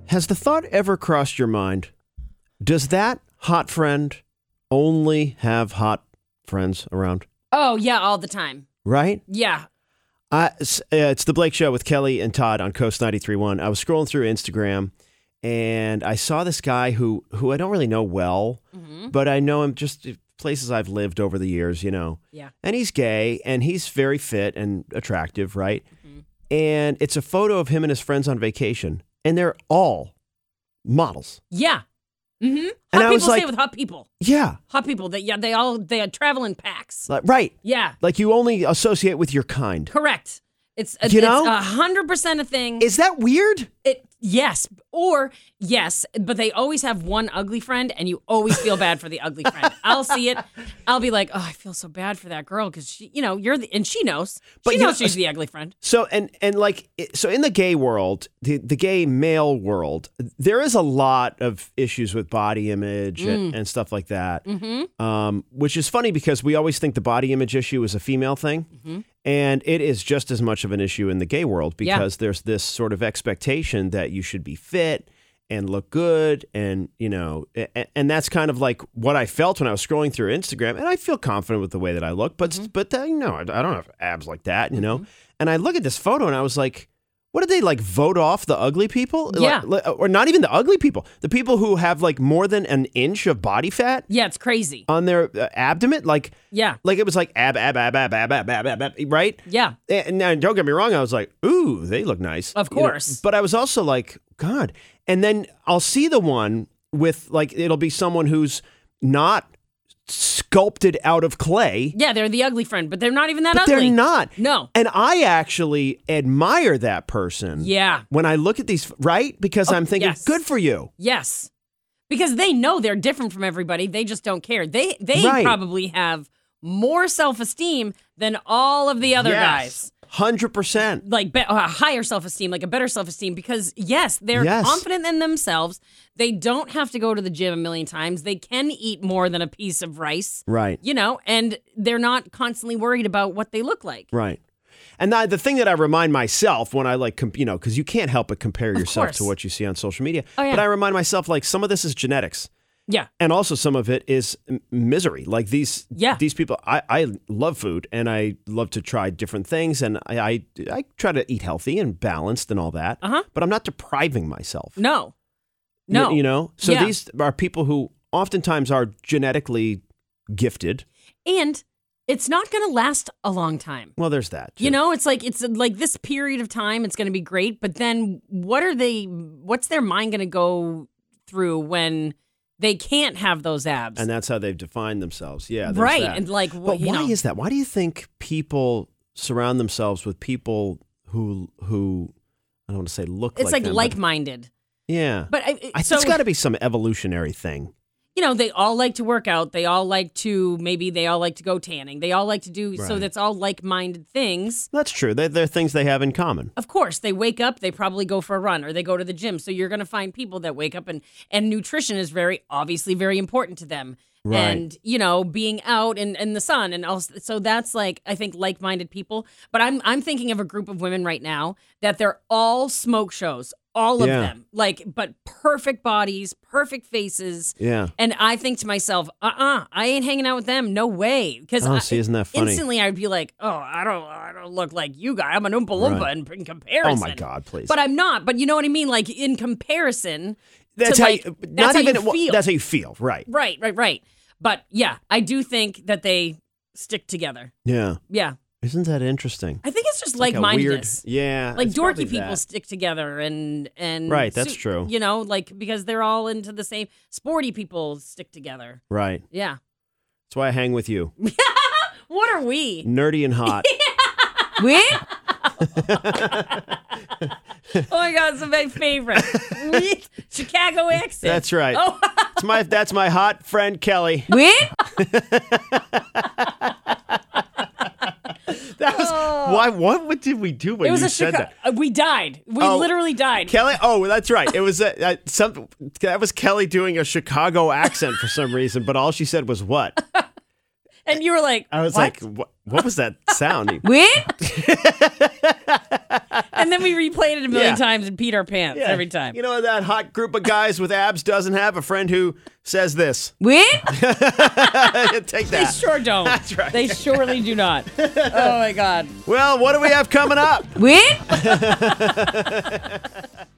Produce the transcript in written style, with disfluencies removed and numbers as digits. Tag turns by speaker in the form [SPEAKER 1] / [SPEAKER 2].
[SPEAKER 1] Has the thought ever crossed your mind? Does that hot friend only have hot friends around?
[SPEAKER 2] Oh, yeah, all the time.
[SPEAKER 1] Right?
[SPEAKER 2] Yeah.
[SPEAKER 1] It's the Blake Show with Kelly and Todd on Coast 93.1. I was scrolling through Instagram, and I saw this guy who I don't really know well, but I know him just places I've lived over the years, you know.
[SPEAKER 2] Yeah.
[SPEAKER 1] And he's gay, and he's very fit and attractive, right? And it's a photo of him and his friends on vacation, and they're all models.
[SPEAKER 2] Yeah. Mm-hmm.
[SPEAKER 1] And
[SPEAKER 2] Hot
[SPEAKER 1] I was
[SPEAKER 2] people
[SPEAKER 1] like-
[SPEAKER 2] stay with hot people.
[SPEAKER 1] Yeah.
[SPEAKER 2] Hot people. They travel in packs.
[SPEAKER 1] Right.
[SPEAKER 2] Yeah.
[SPEAKER 1] Like you only associate with your kind.
[SPEAKER 2] Correct. It's
[SPEAKER 1] You know?
[SPEAKER 2] 100% a thing.
[SPEAKER 1] Is that weird?
[SPEAKER 2] Yes. Or yes, but they always have one ugly friend, and you always feel bad for the ugly friend. I'll see it. I'll be like, oh, I feel so bad for that girl because she, and she knows.
[SPEAKER 1] But
[SPEAKER 2] She
[SPEAKER 1] you
[SPEAKER 2] knows
[SPEAKER 1] know,
[SPEAKER 2] she's the ugly friend.
[SPEAKER 1] So so in the gay world, the gay male world, there is a lot of issues with body image and stuff like that. Which is funny because we always think the body image issue is a female thing. And it is just as much of an issue in the gay world because there's this sort of expectation that you should be fit and look good. And, and that's kind of like what I felt when I was scrolling through Instagram. And I feel confident with the way that I look, but I don't have abs like that, And I look at this photo and I was like, what did they vote off the ugly people?
[SPEAKER 2] Yeah.
[SPEAKER 1] Or not even the ugly people, the people who have more than an inch of body fat
[SPEAKER 2] Yeah, it's crazy.
[SPEAKER 1] on their abdomen.
[SPEAKER 2] Yeah.
[SPEAKER 1] Like it was like ab, right?
[SPEAKER 2] Yeah.
[SPEAKER 1] And now, don't get me wrong, I was like, ooh, they look nice.
[SPEAKER 2] Of course.
[SPEAKER 1] But I was also like, God. And then I'll see the one with it'll be someone who's not sculpted out of clay.
[SPEAKER 2] Yeah, they're the ugly friend, but they're not even that
[SPEAKER 1] But
[SPEAKER 2] ugly.
[SPEAKER 1] they're not.
[SPEAKER 2] No.
[SPEAKER 1] And I actually admire that person.
[SPEAKER 2] Yeah.
[SPEAKER 1] When I look at these, right? Because I'm thinking,
[SPEAKER 2] yes.
[SPEAKER 1] good for you.
[SPEAKER 2] Yes. Because they know they're different from everybody. They just don't care. They
[SPEAKER 1] Right.
[SPEAKER 2] probably have more self-esteem than all of the other guys.
[SPEAKER 1] 100%.
[SPEAKER 2] Higher self-esteem, like a better self-esteem, because they're confident in themselves. They don't have to go to the gym a million times. They can eat more than a piece of rice.
[SPEAKER 1] Right.
[SPEAKER 2] And they're not constantly worried about what they look like.
[SPEAKER 1] Right. And the thing that I remind myself when I because you can't help but compare yourself to what you see on social media.
[SPEAKER 2] Oh, yeah.
[SPEAKER 1] But I remind myself some of this is genetics.
[SPEAKER 2] Yeah.
[SPEAKER 1] And also some of it is misery. Like these people, I love food and I love to try different things. And I try to eat healthy and balanced and all that. But I'm not depriving myself.
[SPEAKER 2] No.
[SPEAKER 1] So these are people who oftentimes are genetically gifted.
[SPEAKER 2] And it's not going to last a long time.
[SPEAKER 1] Well, there's that. Too.
[SPEAKER 2] It's like this period of time, it's going to be great. But then what's their mind going to go through when they can't have those abs?
[SPEAKER 1] And that's how they've defined themselves. Yeah. there's
[SPEAKER 2] Right.
[SPEAKER 1] that.
[SPEAKER 2] And
[SPEAKER 1] But why is that? Why do you think people surround themselves with people who I don't want to say look
[SPEAKER 2] it's
[SPEAKER 1] like them, but-
[SPEAKER 2] like-minded.
[SPEAKER 1] Yeah.
[SPEAKER 2] But
[SPEAKER 1] it's got to be some evolutionary thing.
[SPEAKER 2] They all like to work out. They all like to go tanning. They all like to do, so
[SPEAKER 1] Right.
[SPEAKER 2] that's all like-minded things.
[SPEAKER 1] That's true. They're things they have in common.
[SPEAKER 2] Of course, they wake up, they probably go for a run or they go to the gym. So you're going to find people that wake up and nutrition is obviously very important to them.
[SPEAKER 1] Right.
[SPEAKER 2] And, being out in the sun and also, so that's I think like-minded people. But I'm thinking of a group of women right now that they're all smoke shows. All of them, but perfect bodies, perfect faces.
[SPEAKER 1] Yeah.
[SPEAKER 2] And I think to myself, I ain't hanging out with them. No way. Because
[SPEAKER 1] isn't that funny?
[SPEAKER 2] Instantly I'd be like, oh, I don't look like you guys. I'm an Oompa Loompa
[SPEAKER 1] Right.
[SPEAKER 2] in comparison.
[SPEAKER 1] Oh my God, please.
[SPEAKER 2] But I'm not. But you know what I mean? Like in comparison.
[SPEAKER 1] That's
[SPEAKER 2] to,
[SPEAKER 1] how
[SPEAKER 2] like,
[SPEAKER 1] you,
[SPEAKER 2] that's how you feel.
[SPEAKER 1] That's how you feel. Right.
[SPEAKER 2] Right. But yeah, I do think that they stick together.
[SPEAKER 1] Yeah.
[SPEAKER 2] Yeah.
[SPEAKER 1] Isn't that interesting?
[SPEAKER 2] I think it's just
[SPEAKER 1] Like a
[SPEAKER 2] like-mindedness.
[SPEAKER 1] Yeah.
[SPEAKER 2] Like
[SPEAKER 1] it's
[SPEAKER 2] dorky
[SPEAKER 1] probably
[SPEAKER 2] people
[SPEAKER 1] that.
[SPEAKER 2] stick together and
[SPEAKER 1] Right, that's true.
[SPEAKER 2] Because they're all into the same. Sporty people stick together.
[SPEAKER 1] Right.
[SPEAKER 2] Yeah.
[SPEAKER 1] That's why I hang with you.
[SPEAKER 2] What are we?
[SPEAKER 1] Nerdy and hot.
[SPEAKER 2] We? Oh my God, it's my favorite. We? Chicago accent.
[SPEAKER 1] That's right.
[SPEAKER 2] Oh.
[SPEAKER 1] That's my hot friend Kelly.
[SPEAKER 2] We?
[SPEAKER 1] That was why. What did we do when
[SPEAKER 2] It was
[SPEAKER 1] you
[SPEAKER 2] a
[SPEAKER 1] said
[SPEAKER 2] Chicago.
[SPEAKER 1] that?
[SPEAKER 2] We died. We literally died.
[SPEAKER 1] Kelly. Oh, that's right. It was that was Kelly doing a Chicago accent for some reason, but all she said was what?
[SPEAKER 2] And you were like,
[SPEAKER 1] I was
[SPEAKER 2] what?
[SPEAKER 1] like, what was that sound?
[SPEAKER 2] We? And then we replayed it a million times and peed our pants every time.
[SPEAKER 1] You know that hot group of guys with abs doesn't have a friend who says this.
[SPEAKER 2] What?
[SPEAKER 1] Take that.
[SPEAKER 2] They sure don't.
[SPEAKER 1] That's right.
[SPEAKER 2] They surely do not. Oh, my God.
[SPEAKER 1] Well, what do we have coming up?
[SPEAKER 2] What?